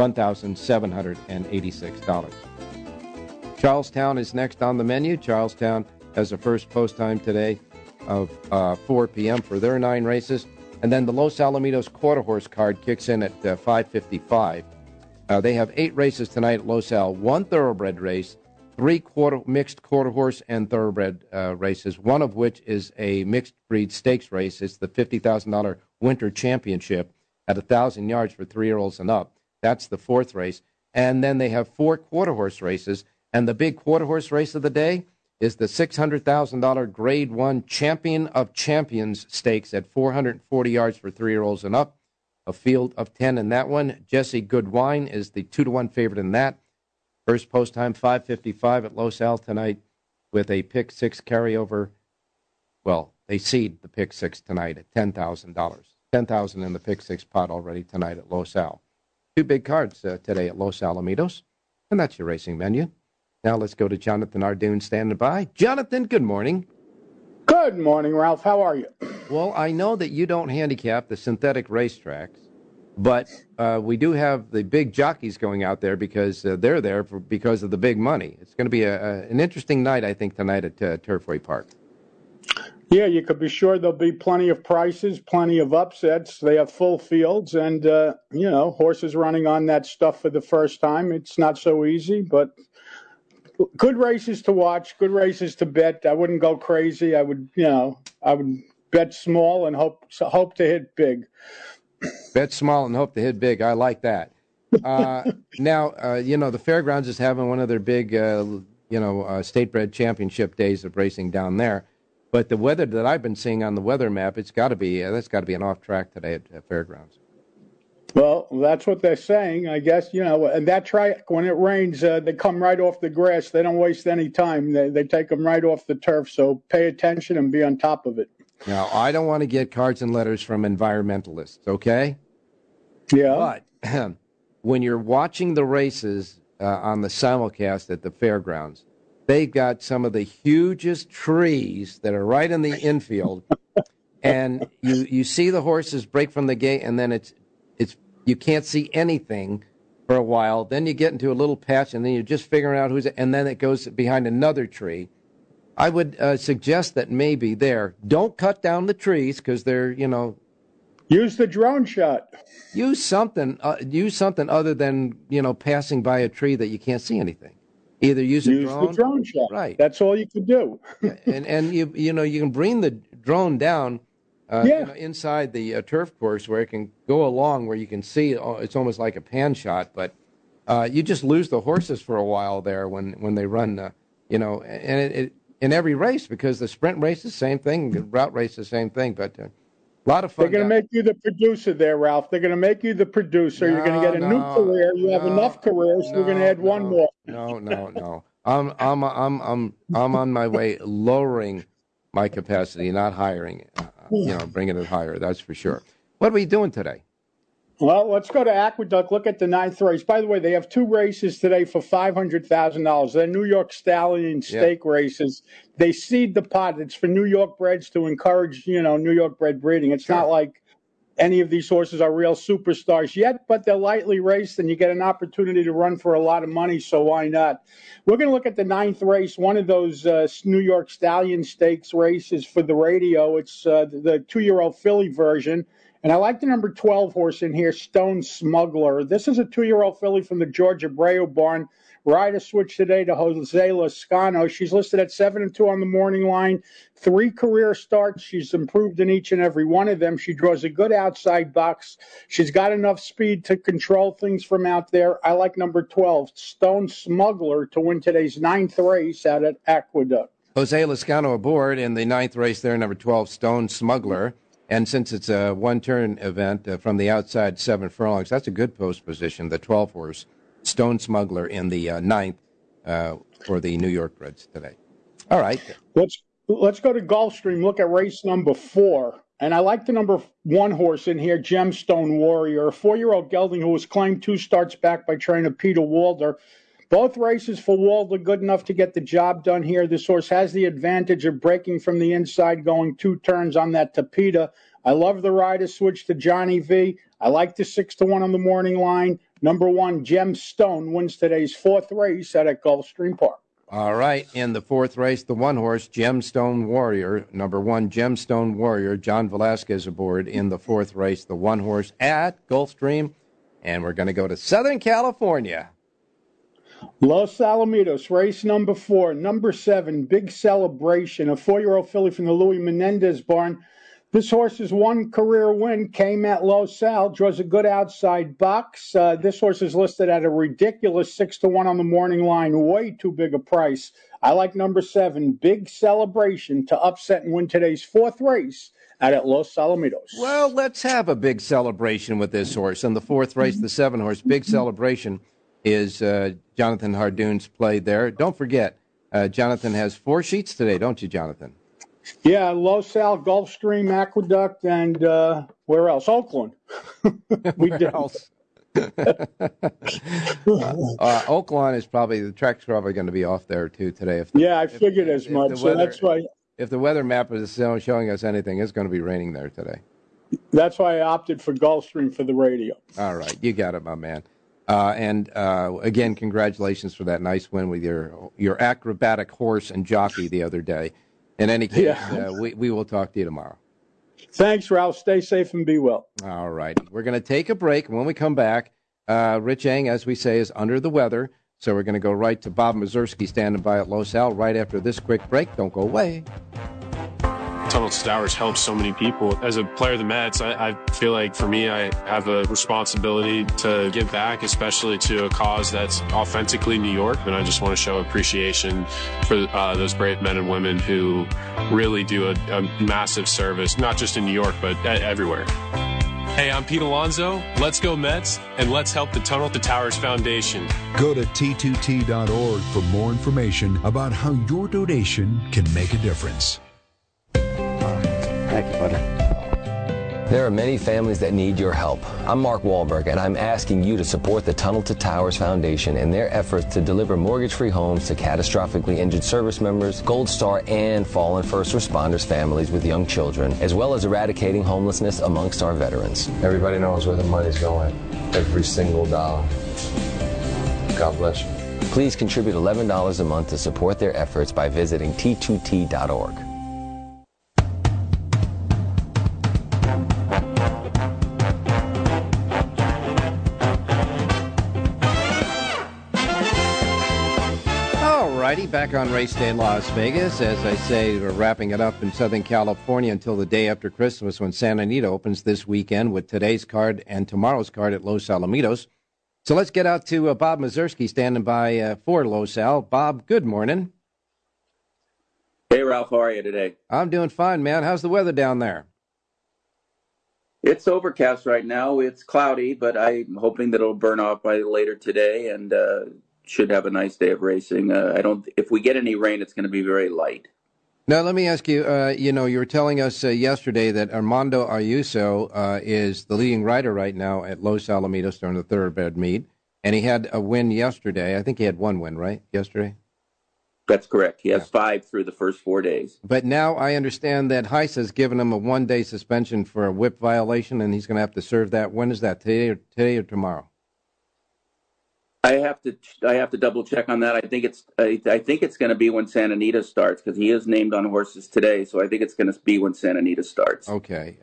$1,786. Charlestown is next on the menu. Charlestown has a first post time today of 4 p.m. for their 9 races. And then the Los Alamitos Quarter Horse card kicks in at 5:55. They have 8 races tonight at Los Al. 1 thoroughbred race, 3 mixed quarter horse and thoroughbred races, one of which is a mixed breed stakes race. It's the $50,000 Winter Championship at 1,000 yards for 3-year-olds and up. That's the 4th race. And then they have 4 quarter horse races. And the big quarter horse race of the day is the $600,000 Grade 1 Champion of Champions Stakes at 440 yards for 3-year-olds and up. A field of 10 in that one. Jesse Goodwine is the 2-1 favorite in that. First post time, 5:55 at Los Al tonight with a pick 6 carryover. Well, they seed the pick 6 tonight at $10,000. $10,000 in the pick 6 pot already tonight at Los Al. 2 big cards today at Los Alamitos. And that's your racing menu. Now let's go to Jonathan Ardoon standing by. Jonathan, good morning. Good morning, Ralph. How are you? Well, I know that you don't handicap the synthetic racetracks, but we do have the big jockeys going out there because they're there because of the big money. It's going to be an interesting night, I think, tonight at Turfway Park. Yeah, you could be sure there'll be plenty of prices, plenty of upsets. They have full fields and, horses running on that stuff for the first time. It's not so easy, but good races to watch, good races to bet. I wouldn't go crazy. I would bet small and hope to hit big. Bet small and hope to hit big. I like that. Now, the Fairgrounds is having one of their big, state-bred championship days of racing down there. But the weather that I've been seeing on the weather map, that's got to be an off track today at Fairgrounds. Well, that's what they're saying, I guess. And that track, when it rains, they come right off the grass. They don't waste any time. They take them right off the turf. So pay attention and be on top of it. Now, I don't want to get cards and letters from environmentalists, okay? Yeah. But when you're watching the races on the simulcast at the Fairgrounds, they've got some of the hugest trees that are right in the infield. And you see the horses break from the gate, and then it's you can't see anything for a while. Then you get into a little patch, and then you're just figuring out and then it goes behind another tree. I would suggest that maybe don't cut down the trees because they're, Use the drone shot. Use something other than, passing by a tree that you can't see anything. Either use a drone. Use the drone shot. Right. That's all you can do. and you can bring the drone down inside the turf course where it can go along where you can see it's almost like a pan shot, but you just lose the horses for a while there when they run, and in every race, because the sprint race is the same thing, the route race is the same thing, but a lot of fun. They're going to make you the producer there, Ralph. They're going to make you the producer. You're going to get a new career. You have enough careers. We're going to add one more. No. I'm on my way lowering my capacity, not hiring it. Bringing it higher. That's for sure. What are we doing today? Well, let's go to Aqueduct, look at the 9th race. By the way, they have 2 races today for $500,000. They're New York Stallion stake races. They seed the pot. It's for New York breds to encourage, New York bred breeding. It's not like any of these horses are real superstars yet, but they're lightly raced, and you get an opportunity to run for a lot of money, so why not? We're going to look at the 9th race, one of those New York Stallion Stakes races for the radio. It's the 2-year-old filly version. And I like the number 12 horse in here, Stone Smuggler. This is a 2-year-old filly from the George Abreu barn. Rider switch today to Jose Lascano. She's listed at 7-2 on the morning line. 3 career starts. She's improved in each and every one of them. She draws a good outside box. She's got enough speed to control things from out there. I like number 12, Stone Smuggler, to win today's 9th race out at Aqueduct. Jose Lascano aboard in the 9th race there, number 12, Stone Smuggler. And since it's a one-turn event from the outside 7 furlongs, that's a good post position, the 12 horse, Stone Smuggler in the 9th for the New York Reds today. All right. Let's go to Gulfstream, look at race number 4. And I like the number 1 horse in here, Gemstone Warrior, a 4-year-old gelding who was claimed 2 starts back by trainer Peter Walder. Both races for Walder good enough to get the job done here. This horse has the advantage of breaking from the inside, going 2 turns on that Tapeta. I love the rider switch to Johnny V. I like the 6-1 on the morning line. Number 1, Gemstone, wins today's 4th race at Gulfstream Park. All right. In the 4th race, the 1 horse, Gemstone Warrior. Number 1, Gemstone Warrior. John Velasquez aboard in the 4th race, the 1 horse at Gulfstream. And we're going to go to Southern California. Los Alamitos, race number 4, number 7, Big Celebration, a 4-year-old filly from the Louis Menendez barn. This horse's 1 career win came at Los Al, draws a good outside box. This horse is listed at a ridiculous 6-1 on the morning line, way too big a price. I like number 7, Big Celebration, to upset and win today's 4th race at Los Alamitos. Well, let's have a big celebration with this horse. In the 4th race, the 7 horse, Big Celebration, is Jonathan Hardoon's play there. Don't forget, Jonathan has 4 sheets today, don't you, Jonathan? Yeah, Los Al, Gulfstream, Aqueduct, and where else? Oakland. Where else? Oakland is probably, the track's probably going to be off there, too, today. I figured as much, so that's why. If the weather map is showing us anything, it's going to be raining there today. That's why I opted for Gulfstream for the radio. All right, you got it, my man. And again, congratulations for that nice win with your acrobatic horse and jockey the other day. In any case, we will talk to you tomorrow. Thanks, Ralph. Stay safe and be well. All right. We're going to take a break. When we come back, Rich Eng, as we say, is under the weather. So we're going to go right to Bob Mazursky standing by at Los Al right after this quick break. Don't go away. Tunnel to Towers helps so many people. As a player of the Mets, I feel like for me, I have a responsibility to give back, especially to a cause that's authentically New York. And I just want to show appreciation for those brave men and women who really do a massive service, not just in New York, but everywhere. Hey, I'm Pete Alonso. Let's go Mets, and let's help the Tunnel to Towers Foundation. Go to T2T.org for more information about how your donation can make a difference. Thank you, buddy. There are many families that need your help. I'm Mark Wahlberg, and I'm asking you to support the Tunnel to Towers Foundation in their efforts to deliver mortgage-free homes to catastrophically injured service members, Gold Star, and fallen first responders families with young children, as well as eradicating homelessness amongst our veterans. Everybody knows where the money's going. Every single dollar. God bless you. Please contribute $11 a month to support their efforts by visiting T2T.org. Back on Race Day Las Vegas. As I say, we're wrapping it up in Southern California until the day after Christmas when Santa Anita opens this weekend with today's card and tomorrow's card at Los Alamitos. So let's get out to Bob Mazursky standing by for Los Al. Bob, good morning. Hey, Ralph, how are you today? I'm doing fine, man. How's the weather down there? It's overcast right now. It's cloudy, but I'm hoping that it'll burn off by later today and should have a nice day of racing. If we get any rain, it's going to be very light. Now, let me ask you, you were telling us yesterday that Armando Ayuso is the leading rider right now at Los Alamitos during the thoroughbred meet, and he had a win yesterday. I think he had one win, right, yesterday? That's correct. He has 5 through the first 4 days. But now I understand that Heis has given him a 1-day suspension for a whip violation, and he's going to have to serve that. When is that, today or tomorrow? I have to double check on that. I think it's going to be when Santa Anita starts because he is named on horses today. So I think it's going to be when Santa Anita starts. Okay,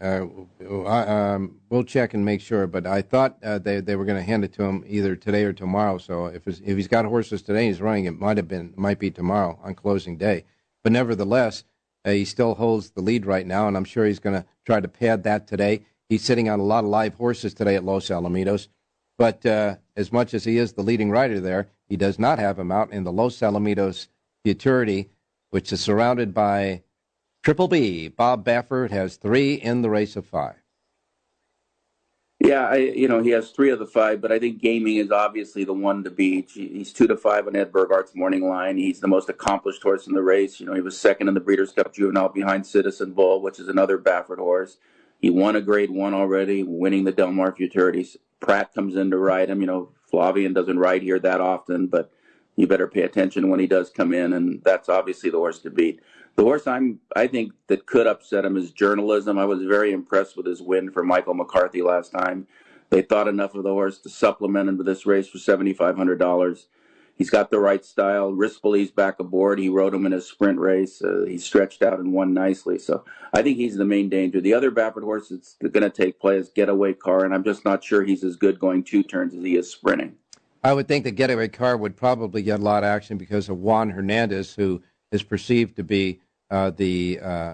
we'll check and make sure. But I thought they were going to hand it to him either today or tomorrow. So if he's got horses today, he's running. It might be tomorrow on closing day. But nevertheless, he still holds the lead right now, and I'm sure he's going to try to pad that today. He's sitting on a lot of live horses today at Los Alamitos. But as much as he is the leading rider there, he does not have him out in the Los Alamitos Futurity, which is surrounded by Triple B. Bob Baffert has 3 in the race of 5. Yeah, he has 3 of the 5, but I think Gaming is obviously the one to beat. He's 2-5 on Ed Burgart's morning line. He's the most accomplished horse in the race. He was second in the Breeders' Cup Juvenile behind Citizen Bull, which is another Baffert horse. He won a Grade 1 already, winning the Del Mar Futurities. Pratt comes in to ride him. Flavian doesn't ride here that often, but you better pay attention when he does come in, and that's obviously the horse to beat. The horse I think that could upset him is Journalism. I was very impressed with his win for Michael McCarthy last time. They thought enough of the horse to supplement him with this race for $7,500. He's got the right style. Rispoli's back aboard. He rode him in his sprint race. He stretched out and won nicely. So I think he's the main danger. The other Baffert horse that's going to take play is Getaway Car, and I'm just not sure he's as good going 2 turns as he is sprinting. I would think that Getaway Car would probably get a lot of action because of Juan Hernandez, who is perceived to be the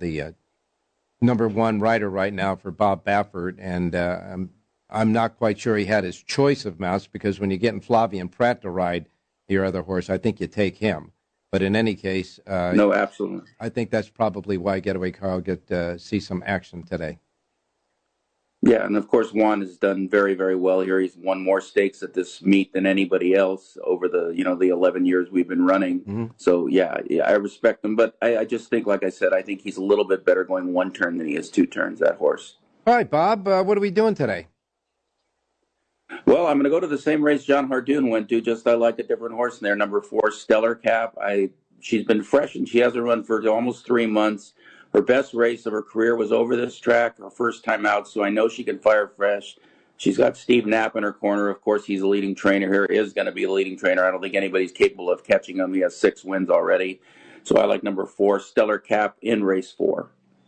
number 1 rider right now for Bob Baffert, and I'm not quite sure he had his choice of mounts because when you're getting Flavian Pratt to ride your other horse, I think you take him. But in any case, no, absolutely, I think that's probably why Getaway Car will get see some action today. Yeah, and of course Juan has done very, very well here. He's won more stakes at this meet than anybody else over the 11 years we've been running. Mm-hmm. So yeah, I respect him, but I just think, like I said, I think he's a little bit better going 1 turn than he is 2 turns. That horse. All right, Bob, what are we doing today? Well, I'm going to go to the same race John Hardoon went to, just I like a different horse in there, number 4, Stellar Cap. She's been fresh, and she hasn't run for almost 3 months. Her best race of her career was over this track, her first time out, so I know she can fire fresh. She's got Steve Knapp in her corner. Of course, he's a leading trainer here, is going to be a leading trainer. I don't think anybody's capable of catching him. He has 6 wins already. So I like number 4, Stellar Cap, in race 4.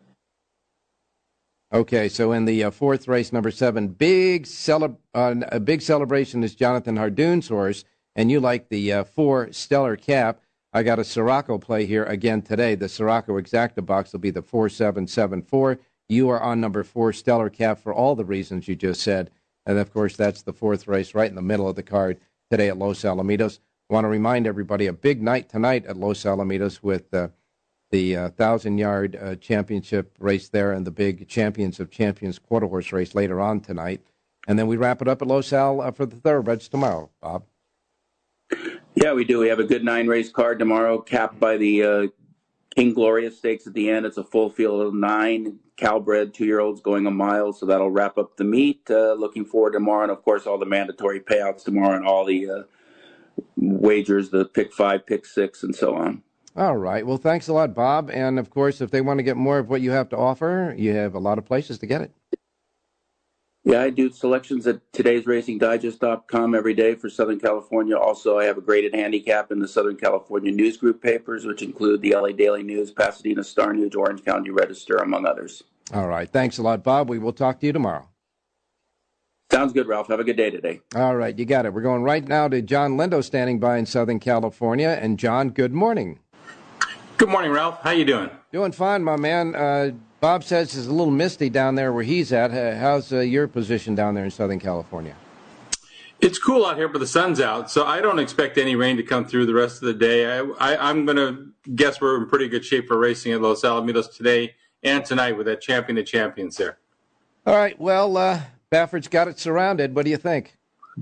Okay, so in the 4th race, number 7, a big celebration is Jonathan Hardoon's horse, and you like the 4 Stellar Cap. I got a Sirocco play here again today. The Sirocco Exacta box will be the 4774. You are on number 4 Stellar Cap for all the reasons you just said, and of course that's the 4th race right in the middle of the card today at Los Alamitos. I want to remind everybody a big night tonight at Los Alamitos with the 1,000-yard championship race there and the big Champions of Champions quarter horse race later on tonight. And then we wrap it up at Los Al for the thoroughbreds tomorrow, Bob. Yeah, we do. We have a good 9-race card tomorrow, capped by the King Gloria Stakes at the end. It's a full field of 9 Calbred 2-year-olds going a mile, so that'll wrap up the meet. Looking forward to tomorrow, and of course all the mandatory payouts tomorrow and all the wagers, the pick 5, pick 6, and so on. All right. Well, thanks a lot, Bob. And, of course, if they want to get more of what you have to offer, you have a lot of places to get it. Yeah, I do selections at todaysracingdigest.com every day for Southern California. Also, I have a graded handicap in the Southern California News Group papers, which include the LA Daily News, Pasadena Star News, Orange County Register, among others. All right. Thanks a lot, Bob. We will talk to you tomorrow. Sounds good, Ralph. Have a good day today. All right. You got it. We're going right now to John Lindo standing by in Southern California. And, John, good morning. Good morning, Ralph. How you doing? Doing fine, my man. Bob says it's a little misty down there where he's at. How's your position down there in Southern California? It's cool out here, but the sun's out, so I don't expect any rain to come through the rest of the day. I'm going to guess we're in pretty good shape for racing at Los Alamitos today and tonight with that champion of champions there. All right, well, Bafford's got it surrounded. What do you think?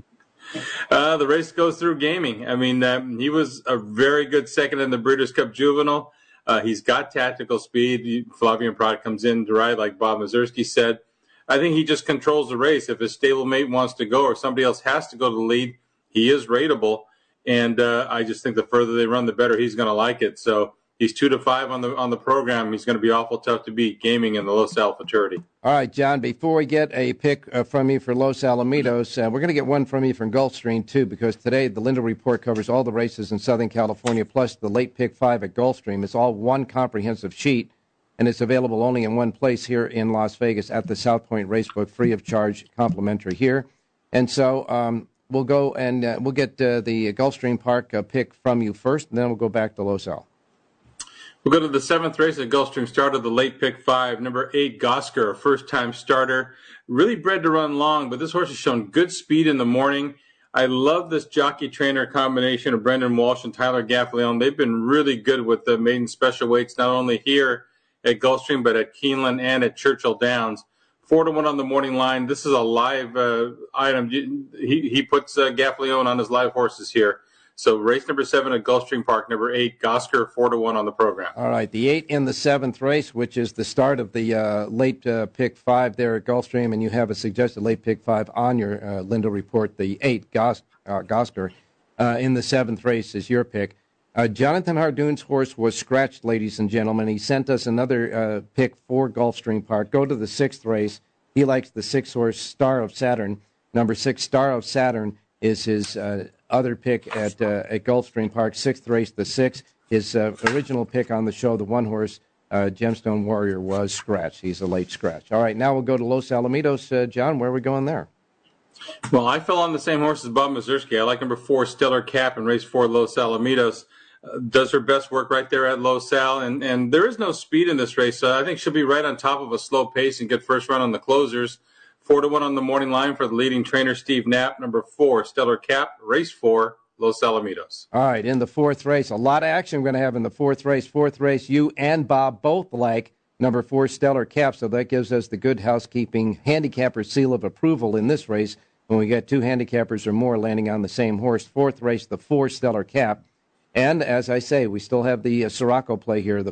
The race goes through gaming. I mean, he was a very good second in the Breeders' Cup Juvenile. He's got tactical speed. Flavien Prat comes in to ride, like Bob Mazursky said. I think he just controls the race. If his stablemate wants to go or somebody else has to go to the lead, he is rateable. And I just think the further they run, the better he's going to like it. So he's 2-5 on the program. He's going to be awful tough to beat gaming in the Los Al Futurity. All right, John, before we get a pick from you for Los Alamitos, we're going to get one from you from Gulfstream, too, because today the Lindell Report covers all the races in Southern California, plus the late pick 5 at Gulfstream. It's all one comprehensive sheet, and it's available only in one place here in Las Vegas at the South Point Racebook, free of charge, complimentary here. And so we'll go and we'll get the Gulfstream Park pick from you first, and then we'll go back to Los Al. We'll go to the 7th race at Gulfstream. Started the late pick 5. Number 8, Gosker, a first-time starter. Really bred to run long, but this horse has shown good speed in the morning. I love this jockey-trainer combination of Brendan Walsh and Tyler Gaffalione. They've been really good with the maiden special weights, not only here at Gulfstream, but at Keeneland and at Churchill Downs. 4-1 on the morning line. This is a live item. He puts Gaffalione on his live horses here. So race number 7 at Gulfstream Park, number 8, Gosker, 4-1 on the program. All right, the 8 in the 7th race, which is the start of the late pick 5 there at Gulfstream, and you have a suggested late pick 5 on your Lindell Report. The 8, Gosker, in the 7th race is your pick. Jonathan Hardoon's horse was scratched, ladies and gentlemen. He sent us another pick for Gulfstream Park. Go to the 6th race. He likes the 6th horse, Star of Saturn. Number 6, Star of Saturn, is his other pick at Gulfstream Park. 6th race, the 6. His original pick on the show, the 1 horse, Gemstone Warrior, was scratched. He's a late scratch. All right, now we'll go to Los Alamitos. John, where are we going there? Well, I fell on the same horse as Bob Mazursky. I like number 4, Stellar Cap, in race 4, Los Alamitos. Does her best work right there at Los Al, and there is no speed in this race, so I think she'll be right on top of a slow pace and get first run on the closers. 4-1 on the morning line for the leading trainer, Steve Knapp. Number 4, Stellar Cap, race 4, Los Alamitos. All right, in the 4th race, a lot of action we're going to have in the 4th race. 4th race, you and Bob both like number 4, Stellar Cap, so that gives us the good housekeeping handicapper seal of approval in this race when we get 2 handicappers or more landing on the same horse. 4th race, the 4, Stellar Cap. And, as I say, we still have the Sirocco play here, the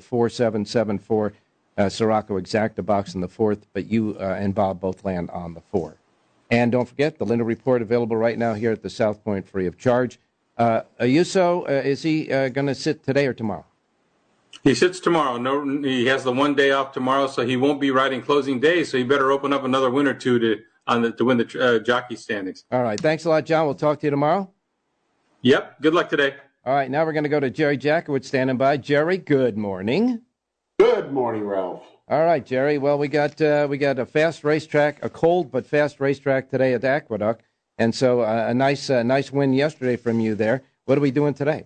4-7-7-4 Sirocco Exacta box in the 4th, but you and Bob both land on the 4. And don't forget, the Lindell Report available right now here at the South Point, free of charge. Ayuso, is he going to sit today or tomorrow? He sits tomorrow. No, he has the 1 day off tomorrow, so he won't be riding closing day, so he better open up another win or two to win the jockey standings. All right. Thanks a lot, John. We'll talk to you tomorrow. Yep. Good luck today. All right, now we're going to go to Jerry Jackowitz standing by. Jerry, good morning. Good morning, Ralph. All right, Jerry. Well, we got a fast racetrack, a cold but fast racetrack today at Aqueduct, and so a nice win yesterday from you there. What are we doing today?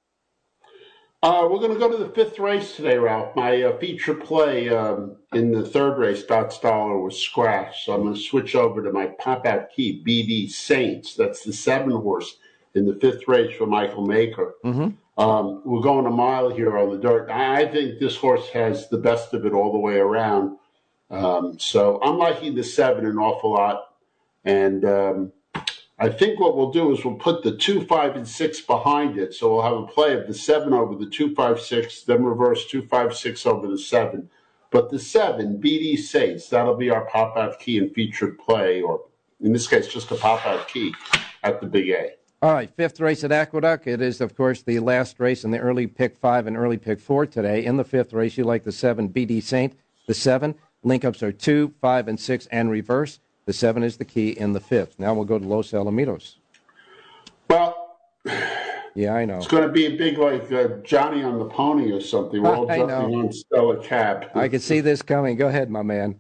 We're going to go to the 5th race today, Ralph. My feature play in the 3rd race, Dot Stoller, was scratched, so I'm going to switch over to my pop-out key, BD Saints. That's the 7 horse. In the 5th race for Michael Maker. Mm-hmm. We're going a mile here on the dirt. I think this horse has the best of it all the way around. So I'm liking the 7 an awful lot. And I think what we'll do is we'll put the 2, 5, and 6 behind it. So we'll have a play of the 7 over the 2, 5, 6, then reverse 2, 5, 6 over the 7. But the 7, BD Saints, that'll be our pop-out key and featured play, or in this case, just a pop-out key at the Big A. All right, 5th race at Aqueduct. It is, of course, the last race in the early pick 5 and early pick 4 today. In the 5th race, you like the 7, BD Saint. The 7, link-ups are 2, 5, and 6, and reverse. The 7 is the key in the 5th. Now we'll go to Los Alamitos. Well, yeah, I know. It's going to be a big, like Johnny on the Pony or something. We're all jumping on Stella Cap. I can see this coming. Go ahead, my man.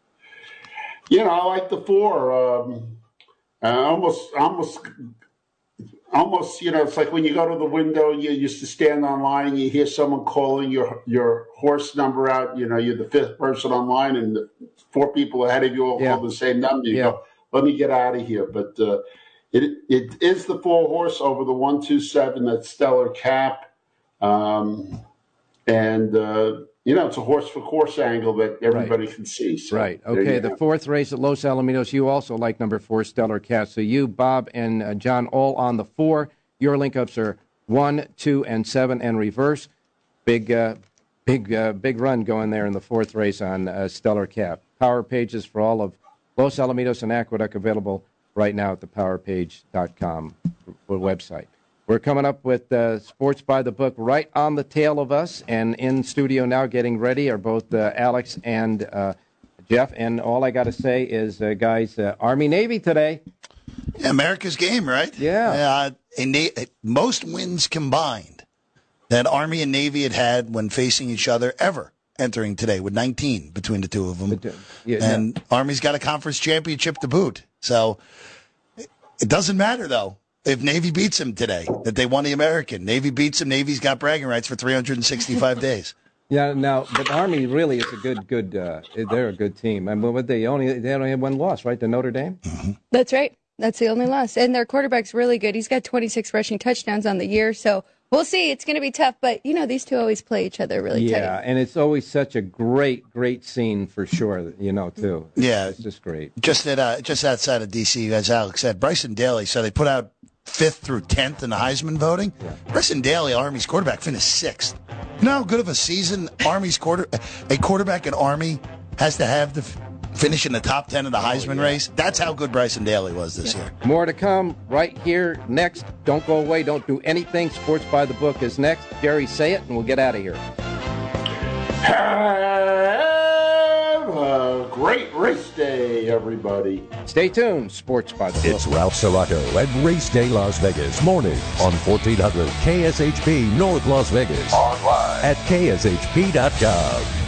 You know, I like the 4. Almost, you know, it's like when you go to the window, you used to stand online and you hear someone calling your horse number out. You know, you're the 5th person online and the 4 people ahead of you all call the same number. You go, let me get out of here. But It is the 4-horse over the 127. That's Stellar Cap. It's a horse-for-course angle that everybody can see. So right. Okay, the fourth race at Los Alamitos, you also like number 4, Stellar Cap. So you, Bob, and John all on the 4. Your link-ups are 1, 2, and 7, and reverse. Big run going there in the fourth race on Stellar Cap. Power pages for all of Los Alamitos and Aqueduct available right now at the powerpage.com website. We're coming up with Sports by the Book right on the tail of us, and in studio now getting ready are both Alex and Jeff. And all I got to say is, guys, Army-Navy today. America's game, right? Yeah. Most wins combined that Army and Navy had when facing each other ever entering today, with 19 between the two of them. Army's got a conference championship to boot. So it doesn't matter, though, if Navy beats them today, that they won the American. Navy beats them. Navy's got bragging rights for 365 days. Yeah, now, but Army really is a good they're a good team. I mean, they only have one loss, right, to Notre Dame? Mm-hmm. That's right. That's the only loss. And their quarterback's really good. He's got 26 rushing touchdowns on the year, so we'll see. It's going to be tough, but, these two always play each other really tight. Yeah, and it's always such a great scene for sure, too. Yeah. It's just great. Just outside of D.C., as Alex said, Bryson Daly, so they put out 5th through 10th in the Heisman voting. Yeah. Bryson Daly, Army's quarterback, finished 6th. You know how good of a season a quarterback in Army has to have to finish in the top 10 of the Heisman race? That's how good Bryson Daly was this year. More to come right here next. Don't go away. Don't do anything. Sports by the Book is next. Jerry, say it, and we'll get out of here. Have a great race day, everybody. Stay tuned. Sports by the Book. It's Ralph Sarato at Race Day Las Vegas. Mornings on 1400 KSHP North Las Vegas. Online at kshp.com.